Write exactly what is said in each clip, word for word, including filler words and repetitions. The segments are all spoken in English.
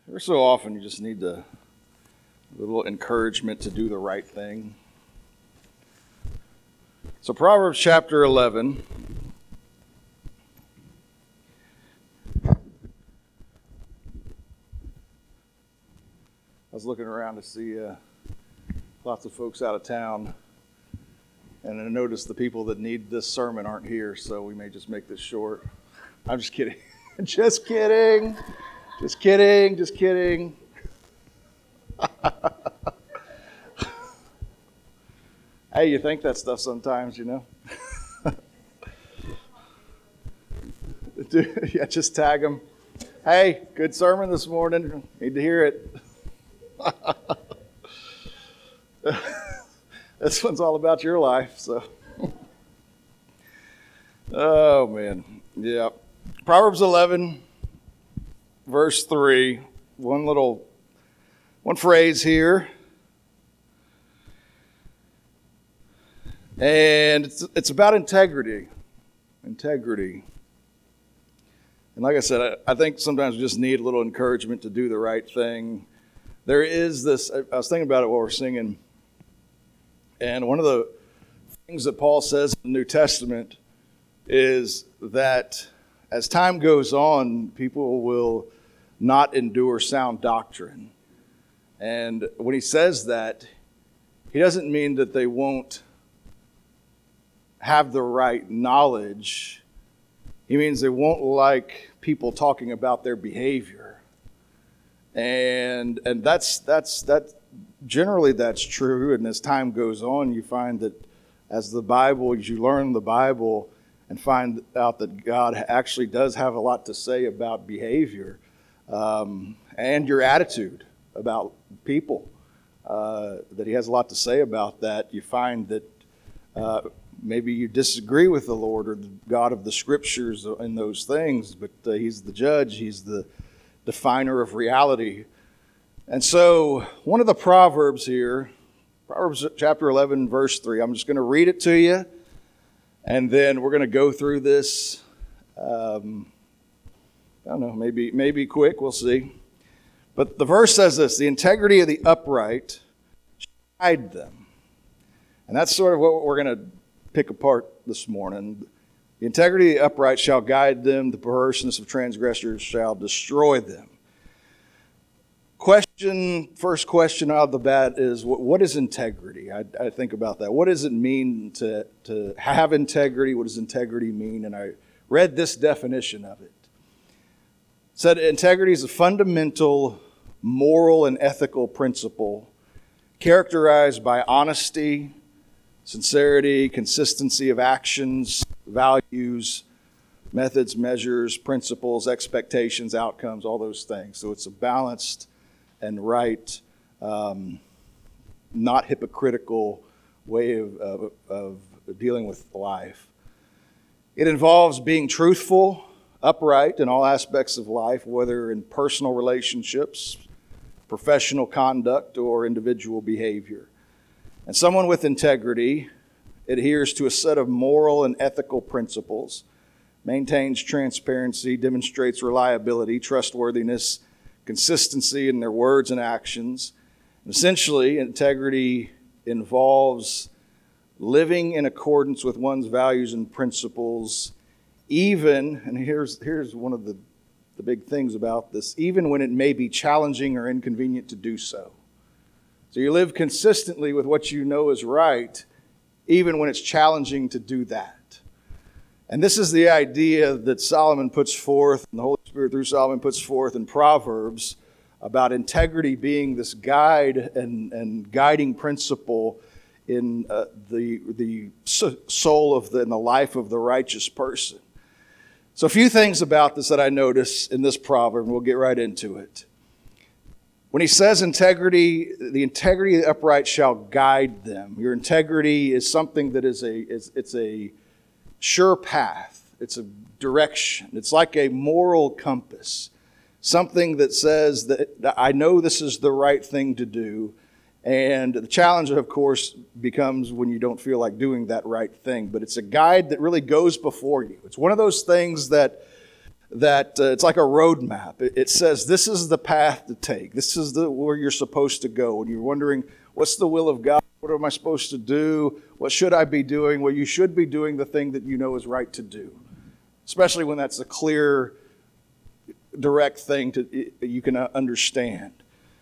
Every so often, you just need to, a little encouragement to do the right thing. So Proverbs chapter eleven. I was looking around to see uh, lots of folks out of town, and I noticed the people that need this sermon aren't here, so we may just make this short. I'm just kidding. Just kidding. Just kidding. Just kidding. Hey, you think that stuff sometimes, you know? Yeah, just tag them. Hey, good sermon this morning. Need to hear it. This one's all about your life, so. Oh, man. Yeah. Proverbs eleven, verse three. One little, one phrase here. And it's, it's about integrity. Integrity. And like I said, I, I think sometimes we just need a little encouragement to do the right thing. There is this, I was thinking about it while we're singing, and one of the things that Paul says in the New Testament is that as time goes on, people will not endure sound doctrine. And when he says that, he doesn't mean that they won't have the right knowledge. He means they won't like people talking about their behavior. And and that's that's that generally that's true. And as time goes on, you find that as the Bible, as you learn the Bible and find out that God actually does have a lot to say about behavior um, and your attitude about people, uh, that he has a lot to say about that, you find that uh, maybe you disagree with the Lord or the God of the Scriptures in those things, but uh, he's the judge, he's the definer of reality. And so one of the Proverbs here, Proverbs chapter eleven, verse three, I'm just going to read it to you, and then we're going to go through this, um, I don't know, maybe, maybe quick, we'll see. But the verse says this: the integrity of the upright shall guide them. And that's sort of what we're going to pick apart this morning. The integrity of the upright shall guide them, the perverseness of transgressors shall destroy them. Question, first question out of the bat is, what, what is integrity? I, I think about that. What does it mean to, to have integrity? What does integrity mean? And I read this definition of it. It said integrity is a fundamental moral and ethical principle characterized by honesty, sincerity, consistency of actions, values, methods, measures, principles, expectations, outcomes, all those things. So it's a balanced and right, um, not hypocritical way of, of, of dealing with life. It involves being truthful, upright in all aspects of life, whether in personal relationships, professional conduct, or individual behavior. And someone with integrity adheres to a set of moral and ethical principles, maintains transparency, demonstrates reliability, trustworthiness, consistency in their words and actions. And essentially, integrity involves living in accordance with one's values and principles, even, and here's, here's one of the, the big things about this, even when it may be challenging or inconvenient to do so. So you live consistently with what you know is right, even when it's challenging to do that. And this is the idea that Solomon puts forth, and the Holy Spirit through Solomon puts forth in Proverbs, about integrity being this guide and, and guiding principle in uh, the, the soul of the, in the life of the righteous person. So a few things about this that I notice in this proverb, and we'll get right into it. When he says integrity, the integrity of the upright shall guide them. Your integrity is something that is a, is, it's a sure path. It's a direction. It's like a moral compass. Something that says that I know this is the right thing to do. And the challenge, of course, becomes when you don't feel like doing that right thing. But it's a guide that really goes before you. It's one of those things that that uh, it's like a roadmap. It, it says this is the path to take. This is the where you're supposed to go. And you're wondering, what's the will of God? What am I supposed to do? What should I be doing? Well, you should be doing the thing that you know is right to do, especially when that's a clear, direct thing to you can understand.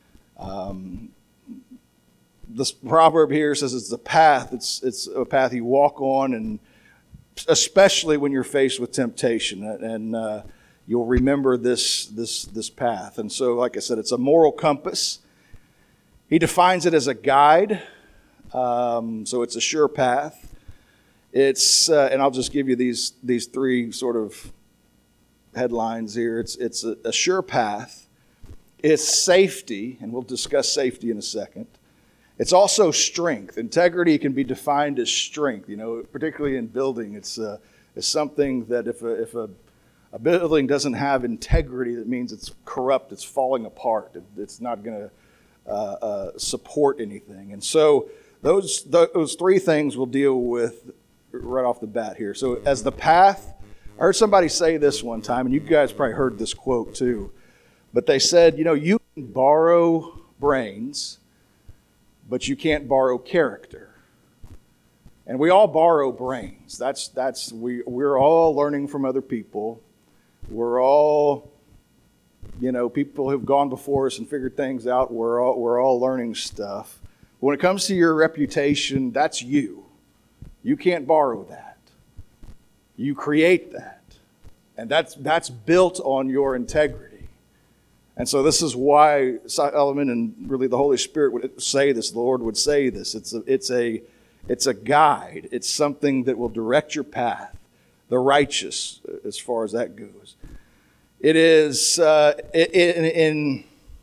Um, this proverb here says it's the path. It's it's a path you walk on, and especially when you're faced with temptation, and uh, you'll remember this this this path. And so, like I said, it's a moral compass. He defines it as a guide, um, so it's a sure path. It's uh, and I'll just give you these these three sort of headlines here. It's it's a, a sure path. It's safety, and we'll discuss safety in a second. It's also strength. Integrity can be defined as strength. You know, particularly in building, it's uh, it's something that if a, if a a building doesn't have integrity, that means it's corrupt. It's falling apart. It, it's not going to uh, uh, support anything. And so those those three things we'll deal with right off the bat here. So as the path, I heard somebody say this one time, and you guys probably heard this quote too. But they said, you know, you can borrow brains, but you can't borrow character. And we all borrow brains. That's that's we we're all learning from other people. We're all, you know, people who've gone before us and figured things out. We're all we're all learning stuff. When it comes to your reputation, that's you. You can't borrow that. You create that. And that's that's built on your integrity. And so this is why Solomon and really the Holy Spirit would say this, the Lord would say this. It's a, it's a, it's a guide. It's something that will direct your path, the righteous, as far as that goes. It is uh, in, in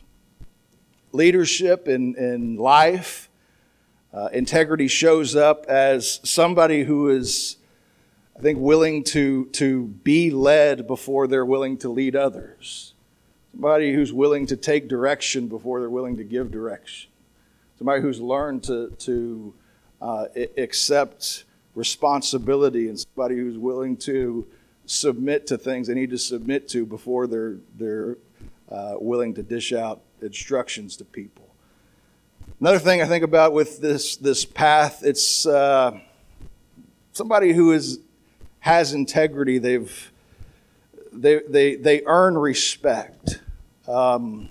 leadership, in, in life, uh, integrity shows up as somebody who is, I think, willing to, to be led before they're willing to lead others. Somebody who's willing to take direction before they're willing to give direction. Somebody who's learned to, to uh, accept responsibility, and somebody who's willing to submit to things they need to submit to before they're, they're uh, willing to dish out instructions to people. Another thing I think about with this, this path, it's uh, somebody who is, has integrity. They've They, they, they earn respect. Um,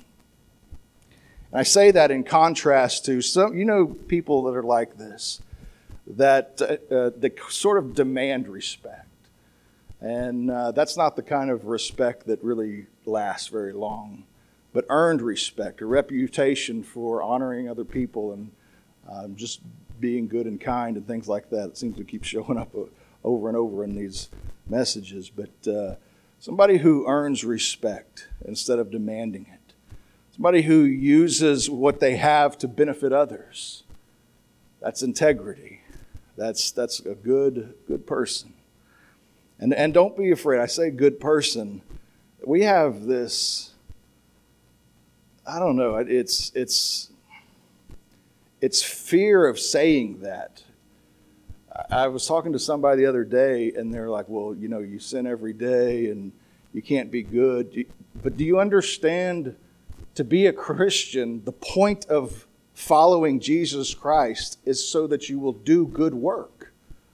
and I say that in contrast to some, you know, people that are like this, that uh, they sort of demand respect. And uh, that's not the kind of respect that really lasts very long. But earned respect, a reputation for honoring other people and um, just being good and kind and things like that. It seems to keep showing up over and over in these messages. But uh, somebody who earns respect instead of demanding it. Somebody who uses what they have to benefit others. That's integrity. That's that's a good good person. And and don't be afraid. I say good person. We have this, I don't know, it's it's it's fear of saying that. I was talking to somebody the other day, and they're like, well, you know, you sin every day, and you can't be good. But do you understand, to be a Christian, the point of following Jesus Christ is so that you will do good work.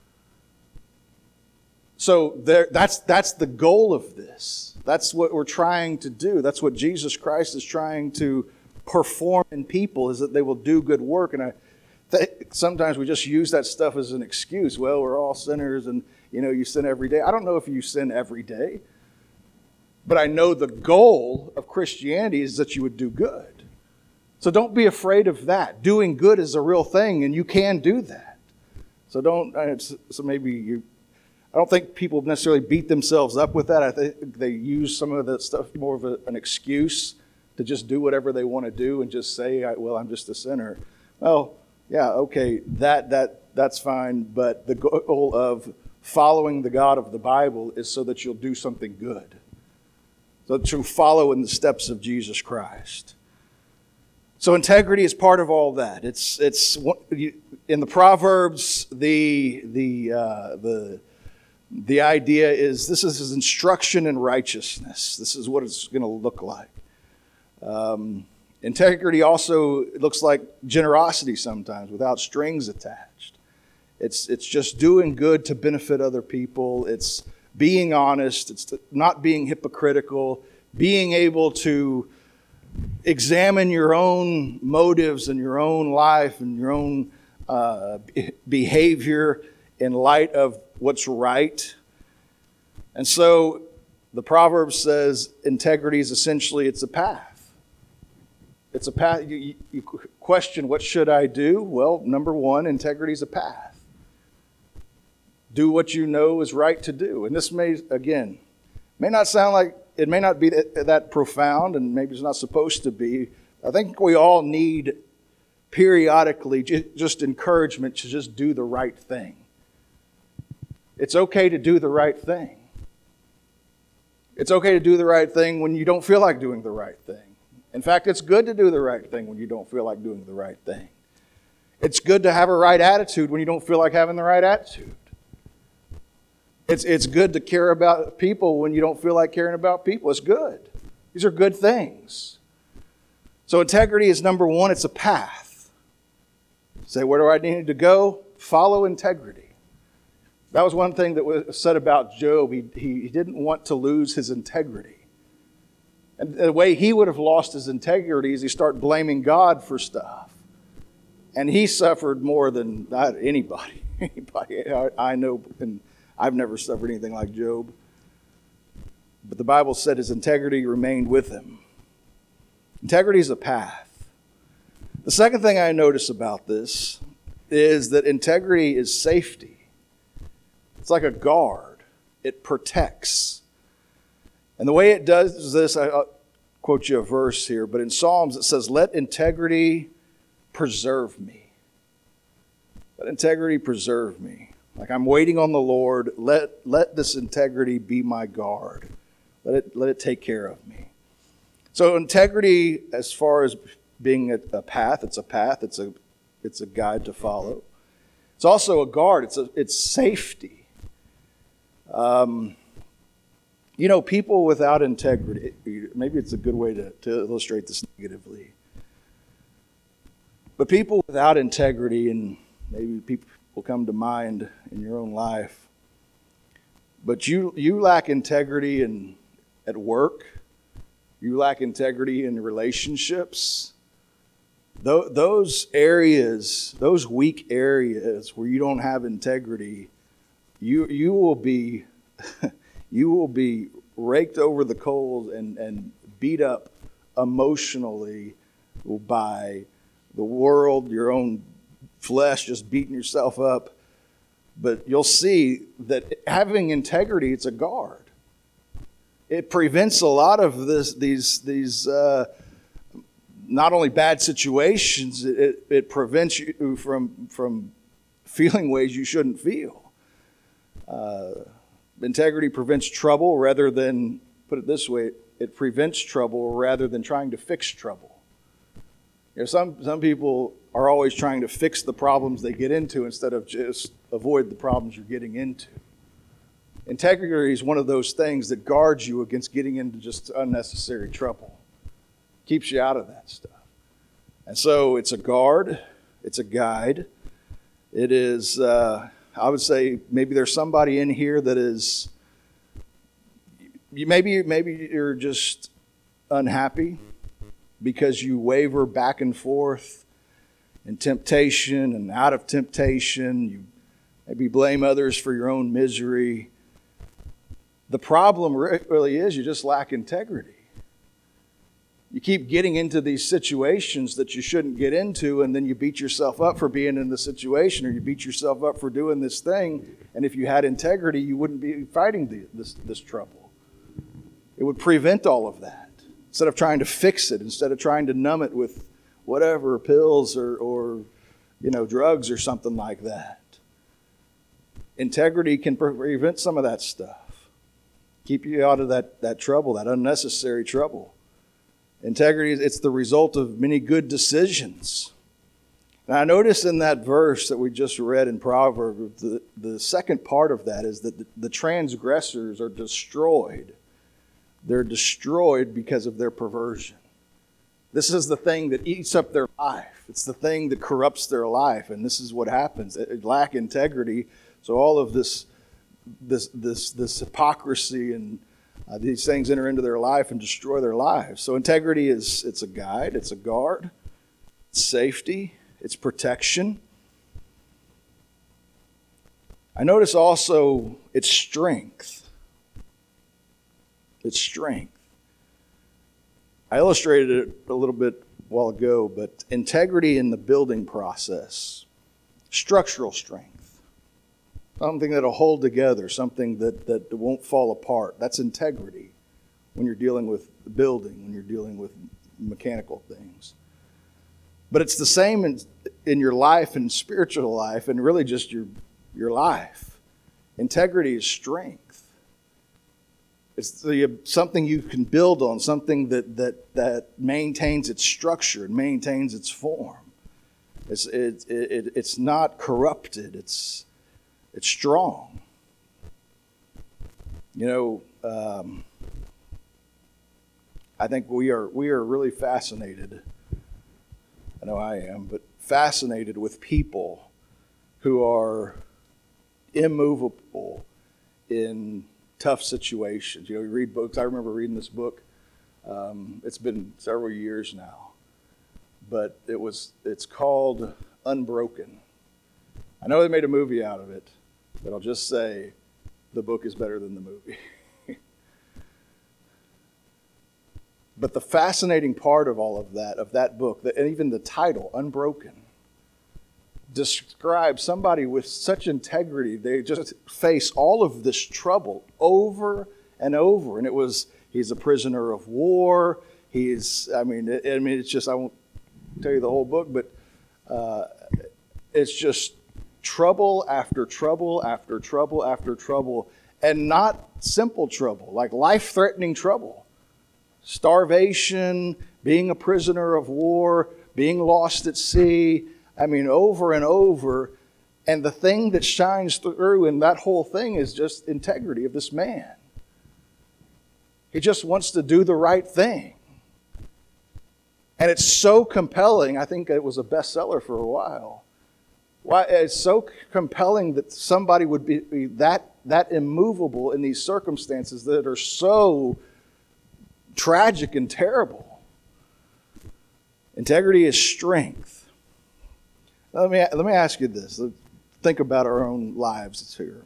So there, that's that's the goal of this. That's what we're trying to do. That's what Jesus Christ is trying to perform in people, is that they will do good work. And I th- sometimes we just use that stuff as an excuse. Well, we're all sinners, and you know, you sin every day. I don't know if you sin every day, but I know the goal of Christianity is that you would do good. So don't be afraid of that. Doing good is a real thing, and you can do that. So don't. So maybe you. I don't think people necessarily beat themselves up with that. I think they use some of that stuff more of a, an excuse to just do whatever they want to do and just say, "Well, I'm just a sinner." Well, yeah, okay, that that that's fine. But the goal of following the God of the Bible is so that you'll do something good, so that you'll follow in the steps of Jesus Christ. So integrity is part of all that. It's it's in the Proverbs, the the uh, the The idea is this is his instruction in righteousness. This is what it's going to look like. Um, integrity also looks like generosity sometimes without strings attached. It's, it's just doing good to benefit other people. It's being honest. It's not being hypocritical. Being able to examine your own motives and your own life and your own uh, behavior in light of what's right. And so the Proverbs says integrity is essentially, it's a path. It's a path. You, you question, what should I do? Well, number one, integrity is a path. Do what you know is right to do. And this may, again, may not sound like, it may not be that, that profound, and maybe it's not supposed to be. I think we all need periodically just encouragement to just do the right thing. It's okay to do the right thing. It's okay to do the right thing when you don't feel like doing the right thing. In fact, it's good to do the right thing when you don't feel like doing the right thing. It's good to have a right attitude when you don't feel like having the right attitude. It's, it's good to care about people when you don't feel like caring about people. It's good. These are good things. So integrity is number one, it's a path. Say, where do I need to go? Follow integrity. That was one thing that was said about Job. He, he, he didn't want to lose his integrity. And the way he would have lost his integrity is he started blaming God for stuff. And he suffered more than anybody. Anybody I, I know, and I've never suffered anything like Job. But the Bible said his integrity remained with him. Integrity is a path. The second thing I notice about this is that integrity is safety. It's like a guard. It protects. And the way it does this, I'll quote you a verse here, but in Psalms it says, let integrity preserve me. Let integrity preserve me. Like I'm waiting on the Lord. Let, let this integrity be my guard. Let it, let it take care of me. So integrity, as far as being a, a path, it's a path. It's a, it's a guide to follow. It's also a guard. It's a, it's safety. Um, you know, people without integrity, maybe it's a good way to, to illustrate this negatively. But people without integrity, and maybe people will come to mind in your own life, but you, you lack integrity in, at work, you lack integrity in relationships. Th- those areas, those weak areas where you don't have integrity, You you will be you will be raked over the coals and, and beat up emotionally by the world, your own flesh, just beating yourself up. But you'll see that having integrity, it's a guard. It prevents a lot of this these these uh, not only bad situations, it, it prevents you from from feeling ways you shouldn't feel. Uh, integrity prevents trouble rather than, put it this way, it prevents trouble rather than trying to fix trouble. You know, some, some people are always trying to fix the problems they get into instead of just avoid the problems you're getting into. Integrity is one of those things that guards you against getting into just unnecessary trouble. Keeps you out of that stuff. And so it's a guard, it's a guide, it is... Uh, I would say maybe there's somebody in here that is, you maybe maybe you're just unhappy because you waver back and forth in temptation and out of temptation. You maybe blame others for your own misery. The problem really is you just lack integrity. You keep getting into these situations that you shouldn't get into, and then you beat yourself up for being in the situation, or you beat yourself up for doing this thing. And if you had integrity, you wouldn't be fighting the, this, this trouble. It would prevent all of that. Instead of trying to fix it, instead of trying to numb it with whatever, pills or, or you know, drugs or something like that. Integrity can prevent some of that stuff. Keep you out of that, that trouble, that unnecessary trouble. Integrity, it's the result of many good decisions. And I notice in that verse that we just read in Proverbs, the, the second part of that is that the, the transgressors are destroyed. They're destroyed because of their perversion. This is the thing that eats up their life. It's the thing that corrupts their life. And this is what happens. They lack integrity. So all of this, this, this, this hypocrisy and uh, these things enter into their life and destroy their lives. So integrity is, it's a guide, it's a guard, it's safety, it's protection. I notice also its strength. Its strength. I illustrated it a little bit a while ago, but integrity in the building process, structural strength, something that'll hold together, something that, that won't fall apart. That's integrity when you're dealing with building, when you're dealing with mechanical things. But it's the same in, in your life and spiritual life and really just your, your life. Integrity is strength. It's the, something you can build on, something that, that, that maintains its structure and maintains its form. It's, it, it, it's not corrupted. It's, it's strong. You know, um, I think we are we are really fascinated. I know I am, but fascinated with people who are immovable in tough situations. You know, you read books. I remember reading this book. Um, it's been several years now, but it was. It's called Unbroken. I know they made a movie out of it, but I'll just say the book is better than the movie. But the fascinating part of all of that, of that book, and even the title, Unbroken, describes somebody with such integrity. They just face all of this trouble over and over. And it was, he's a prisoner of war. He's, I mean, it, I mean, it's just, I won't tell you the whole book, but uh, it's just trouble after trouble after trouble after trouble. And not simple trouble, like life-threatening trouble. Starvation, being a prisoner of war, being lost at sea. I mean, over and over. And the thing that shines through in that whole thing is just integrity of this man. He just wants to do the right thing. And it's so compelling. I think it was a bestseller for a while. Why it's so compelling that somebody would be, be that, that immovable in these circumstances that are so tragic and terrible. Integrity is strength. Let me, let me ask you this. Think about our own lives here.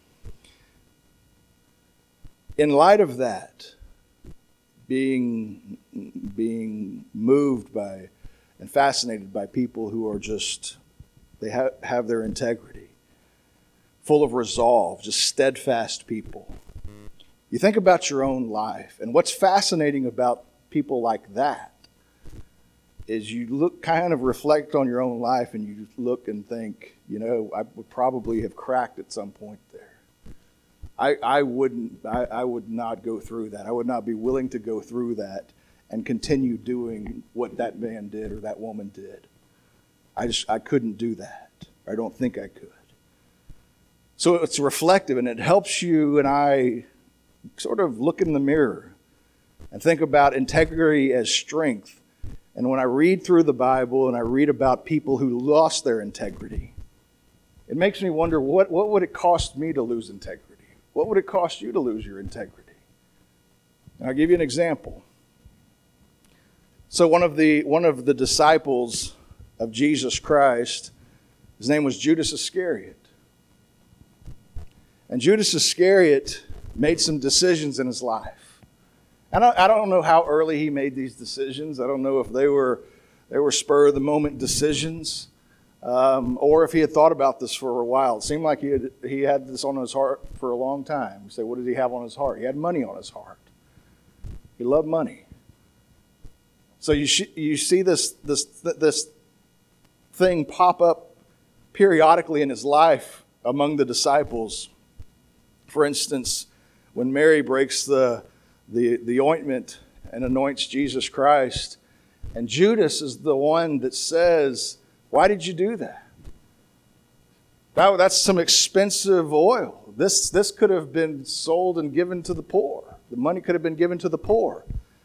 In light of that, being, being moved by and fascinated by people who are just, they have, have their integrity, full of resolve, just steadfast people. You think about your own life, and what's fascinating about people like that is you look, kind of reflect on your own life, and you look and think, you know, I would probably have cracked at some point there. I, I wouldn't, I, I would not go through that. I would not be willing to go through that and continue doing what that man did or that woman did. I just, I couldn't do that. I don't think I could. So it's reflective, and it helps you and I sort of look in the mirror and think about integrity as strength. And when I read through the Bible and I read about people who lost their integrity, it makes me wonder, what, what would it cost me to lose integrity? What would it cost you to lose your integrity? And I'll give you an example. So one of the one of the disciples of Jesus Christ, his name was Judas Iscariot. And Judas Iscariot made some decisions in his life. I don't, I don't know how early he made these decisions. I don't know if they were they were spur-of-the-moment decisions, um, or if he had thought about this for a while. It seemed like he had, he had this on his heart for a long time. You say, what did he have on his heart? He had money on his heart. He loved money. So you sh- you see this this this thing pop up periodically in his life among the disciples. For instance, when Mary breaks the, the, the ointment and anoints Jesus Christ, and Judas is the one that says Why did you do that? That, that's some expensive oil. This, this could have been sold and given to the poor. The money could have been given to the poor.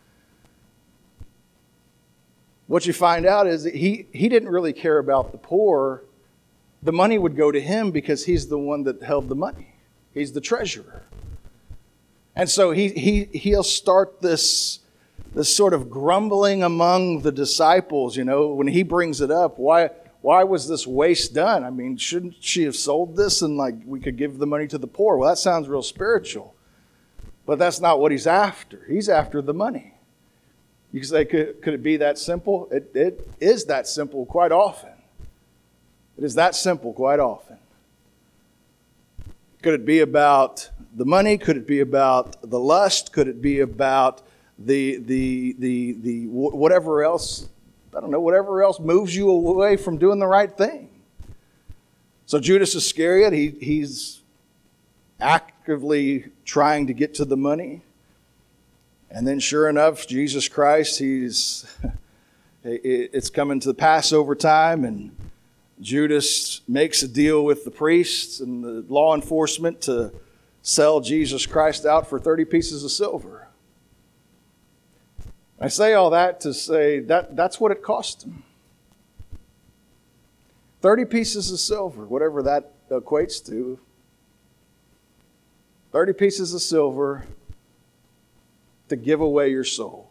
What you find out is that he, he didn't really care about the poor. The money would go to him because he's the one that held the money. He's the treasurer. And so he, he, he'll start this, this sort of grumbling among the disciples, you know, when he brings it up. Why, why was this waste done? I mean, shouldn't she have sold this and like we could give the money to the poor? Well, that sounds real spiritual. But that's not what he's after. He's after the money. You can say, could, could it be that simple? It, it is that simple quite often. It is that simple quite often. Could it be about the money? Could it be about the lust? Could it be about the the the the whatever else? I don't know. Whatever else moves you away from doing the right thing. So Judas Iscariot, he he's actively trying to get to the money. And then sure enough, Jesus Christ, he's it's coming to the Passover time, and Judas makes a deal with the priests and the law enforcement to sell Jesus Christ out for thirty pieces of silver. I say all that to say that that's what it cost him. thirty pieces of silver, whatever that equates to. thirty pieces of silver to give away your soul.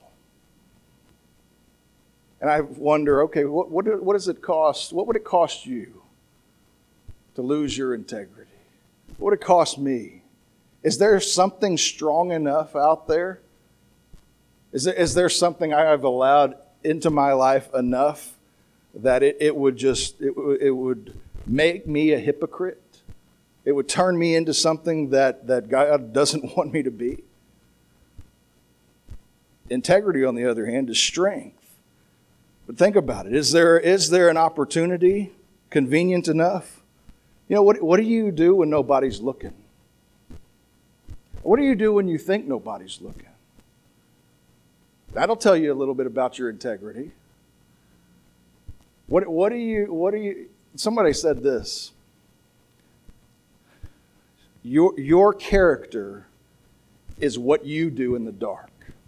And I wonder, okay, what, what, what does it cost? What would it cost you to lose your integrity? What would it cost me? Is there something strong enough out there? Is there, is there something I have allowed into my life enough that it, it would just, it, it would make me a hypocrite? It would turn me into something that, that God doesn't want me to be? Integrity, on the other hand, is strength. But think about it. Is there is there an opportunity convenient enough? You know, what, what do you do when nobody's looking? What do you do when you think nobody's looking? That'll tell you a little bit about your integrity. What, what do you, what do you, somebody said this. Your, your character is what you do in the dark.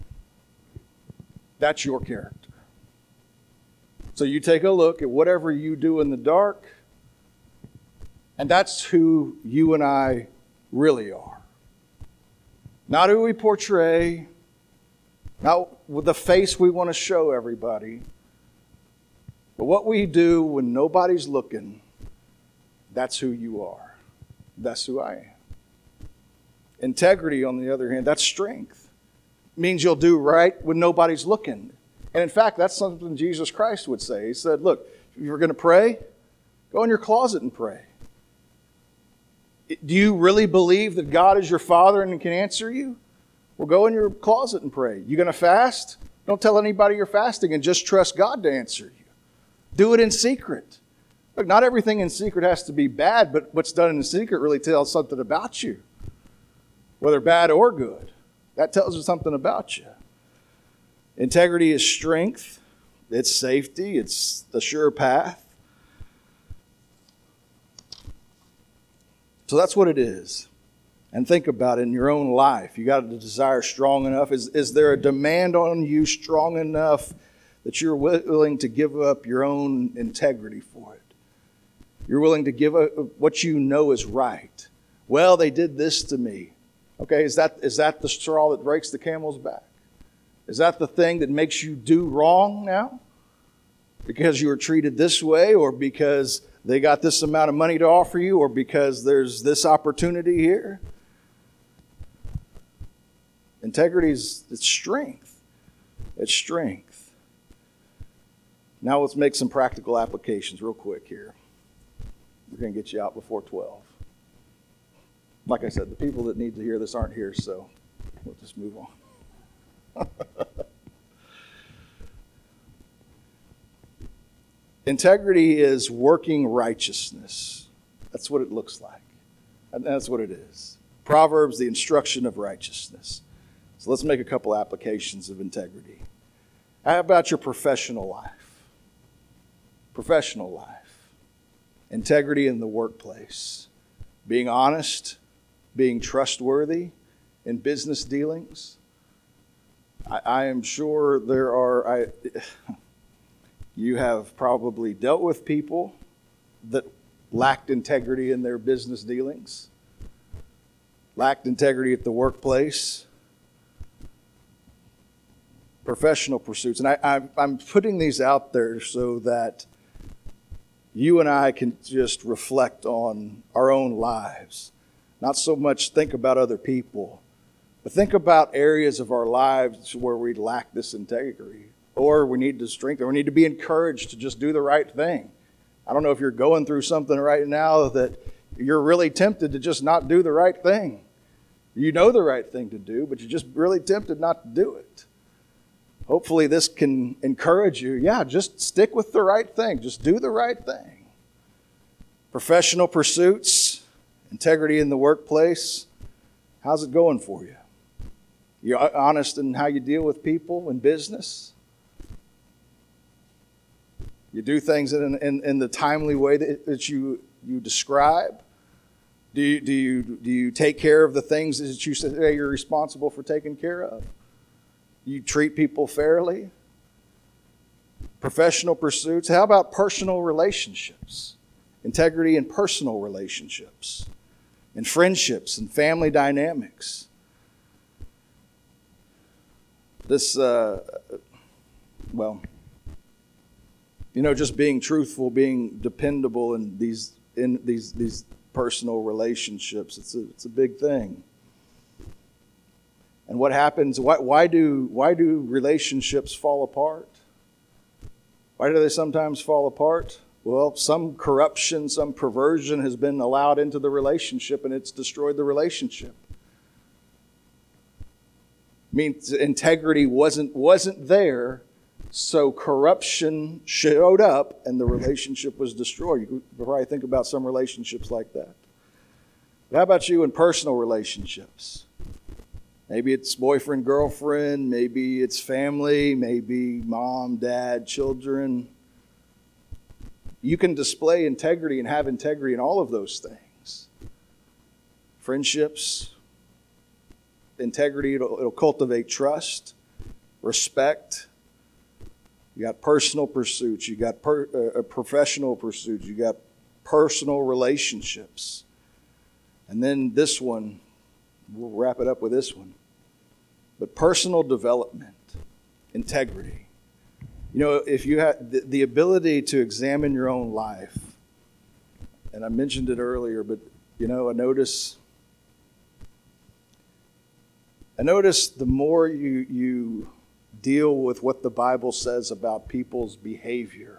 That's your character. So you take a look at whatever you do in the dark, and that's who you and I really are. Not who we portray, not with the face we want to show everybody, but what we do when nobody's looking, that's who you are. That's who I am. Integrity, on the other hand, that's strength. It means you'll do right when nobody's looking. And in fact, that's something Jesus Christ would say. He said, look, if you're going to pray, go in your closet and pray. Do you really believe that God is your Father and can answer you? Well, go in your closet and pray. You going to fast? Don't tell anybody you're fasting and just trust God to answer you. Do it in secret. Look, not everything in secret has to be bad, but what's done in secret really tells something about you, whether bad or good. That tells you something about you. Integrity is strength. It's safety. It's the sure path. So that's what it is. And think about it in your own life. You got the desire strong enough. Is, is there a demand on you strong enough that you're willing to give up your own integrity for it? You're willing to give up what you know is right. Well, they did this to me. Okay, is that is that the straw that breaks the camel's back? Is that the thing that makes you do wrong now? Because you were treated this way, or because they got this amount of money to offer you, or because there's this opportunity here? Integrity is it's strength. It's strength. Now let's make some practical applications real quick here. We're going to get you out before twelve. Like I said, the people that need to hear this aren't here, so we'll just move on. Integrity is working righteousness. That's what it looks like. And that's what it is. Proverbs, the instruction of righteousness. So let's make a couple applications of integrity. How about your professional life? Professional life. Integrity in the workplace. Being honest, being trustworthy in business dealings. I, I am sure there are, I, you have probably dealt with people that lacked integrity in their business dealings, lacked integrity at the workplace, professional pursuits. And I, I, I'm putting these out there so that you and I can just reflect on our own lives. Not so much think about other people, but think about areas of our lives where we lack this integrity, or we need to strengthen, or we need to be encouraged to just do the right thing. I don't know if you're going through something right now that you're really tempted to just not do the right thing. You know the right thing to do, but you're just really tempted not to do it. Hopefully this can encourage you. Yeah, just stick with the right thing. Just do the right thing. Professional pursuits, integrity in the workplace. How's it going for you? You're honest in how you deal with people in business? You do things in, in, in the timely way that, that you, you describe? Do you, do, you, do you take care of the things that you say you're responsible for taking care of? You treat people fairly? Professional pursuits. How about personal relationships? Integrity in personal relationships, in friendships and family dynamics. This, uh, well, you know, just being truthful, being dependable in these in these these personal relationships. It's a it's a big thing. And what happens? Why why do why do relationships fall apart? Why do they sometimes fall apart? Well, some corruption, some perversion has been allowed into the relationship, and it's destroyed the relationship. Means integrity wasn't wasn't there, so corruption showed up, and the relationship was destroyed. You could probably think about some relationships like that. But how about you in personal relationships? Maybe it's boyfriend, girlfriend, maybe it's family, maybe mom, dad, children. You can display integrity and have integrity in all of those things. Friendships, integrity, it'll, it'll cultivate trust, respect. You got personal pursuits, you got per, uh, professional pursuits, you got personal relationships. And then this one, we'll wrap it up with this one. But personal development, integrity. You know, if you have the, the ability to examine your own life, and I mentioned it earlier, but, you know, I notice, I notice the more you, you deal with what the Bible says about people's behavior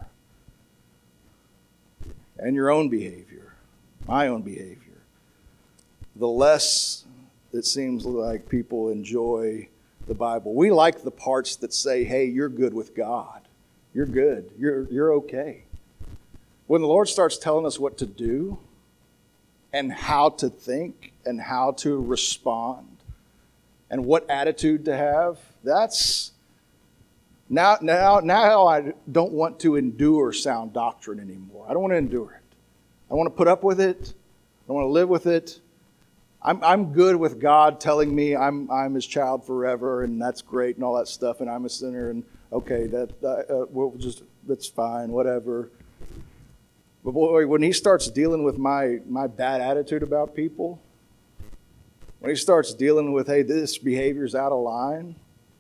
and your own behavior, my own behavior, the less it seems like people enjoy the Bible. We like the parts that say, hey, you're good with God. You're good. You're, you're okay. When the Lord starts telling us what to do and how to think and how to respond and what attitude to have, that's now, now, now I don't want to endure sound doctrine anymore. I don't want to endure it. I want to put up with it. I want to live with it. I'm I'm good with God telling me I'm I'm His child forever, and that's great and all that stuff, and I'm a sinner, and okay, that uh, we'll just that's fine, whatever. But boy, when He starts dealing with my my bad attitude about people, when He starts dealing with, hey, this behavior's out of line,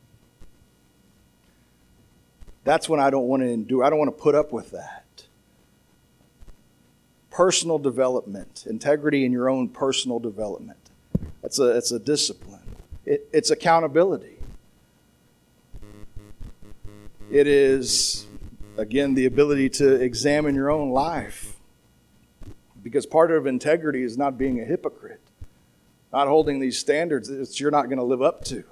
that's when I don't want to endure. I don't want to put up with that. Personal development, integrity in your own personal development. That's a, it's a discipline. It, it's accountability. It is, again, the ability to examine your own life. Because part of integrity is not being a hypocrite, not holding these standards that you're not going to live up to.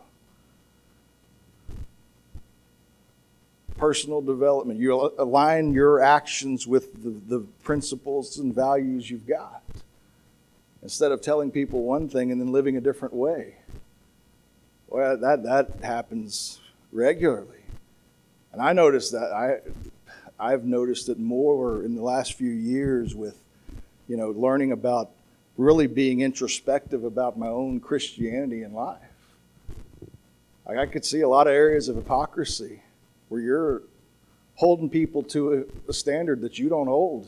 Personal development. You align your actions with the, the principles and values you've got. Instead of telling people one thing and then living a different way. Well, that, that happens regularly. And I notice that. I I've noticed it more in the last few years with, you know, learning about really being introspective about my own Christianity and life. Like I could see a lot of areas of hypocrisy where you're holding people to a, a standard that you don't hold.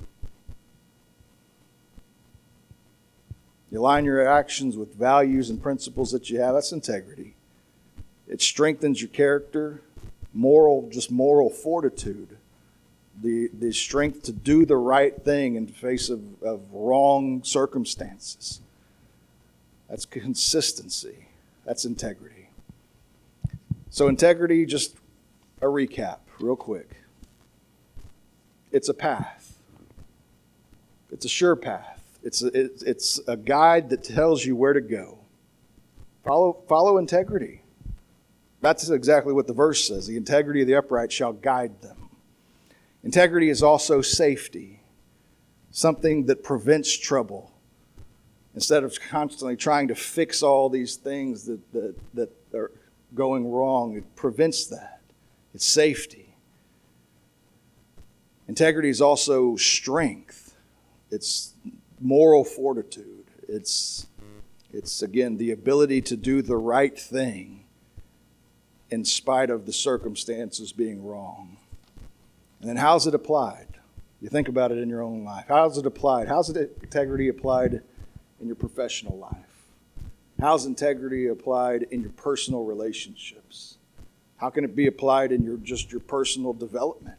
You align your actions with values and principles that you have. That's integrity. It strengthens your character, moral, just moral fortitude. The, the strength to do the right thing in the face of, of wrong circumstances. That's consistency. That's integrity. So integrity, just a recap real quick. It's a path. It's a sure path. It's a, it, it's a guide that tells you where to go. Follow, follow integrity. That's exactly what the verse says. The integrity of the upright shall guide them. Integrity is also safety, something that prevents trouble. Instead of constantly trying to fix all these things that, that, that are going wrong, it prevents that. It's safety. Integrity is also strength. It's moral fortitude. It's, it's again, the ability to do the right thing in spite of the circumstances being wrong. And then how's it applied? You think about it in your own life. How's it applied? How's it integrity applied in your professional life? How's integrity applied in your personal relationships? How can it be applied in your just your personal development?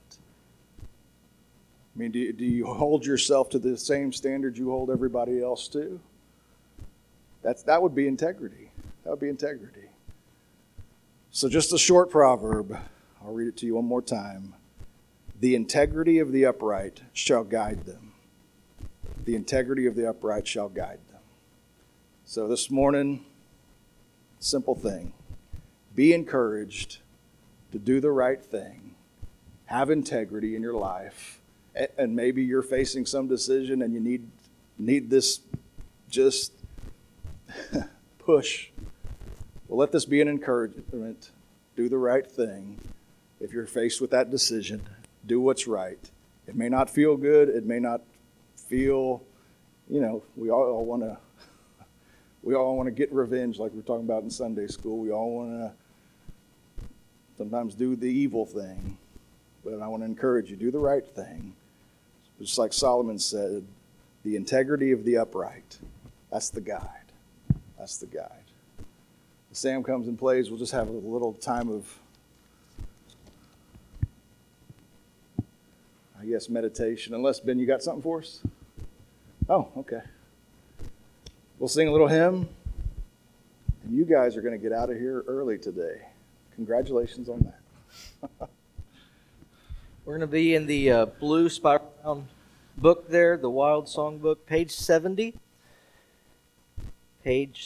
I mean, do you, do you hold yourself to the same standard you hold everybody else to? That's, that would be integrity. That would be integrity. So just a short proverb. I'll read it to you one more time. The integrity of the upright shall guide them. The integrity of the upright shall guide them. So this morning, simple thing. Be encouraged to do the right thing. Have integrity in your life. And maybe you're facing some decision and you need, need this just push. Well, let this be an encouragement. Do the right thing. If you're faced with that decision, do what's right. It may not feel good. It may not feel, you know, we all want to, we all want to get revenge like we're talking about in Sunday school. We all want to sometimes do the evil thing. But I want to encourage you, do the right thing. Just like Solomon said, the integrity of the upright. That's the guide. That's the guide. As Sam comes and plays, we'll just have a little time of, I guess, meditation. Unless, Ben, you got something for us? Oh, okay. We'll sing a little hymn. And you guys are going to get out of here early today. Congratulations on that. We're going to be in the uh, blue spiral bound book there, the Wild Song book, page seventy. Page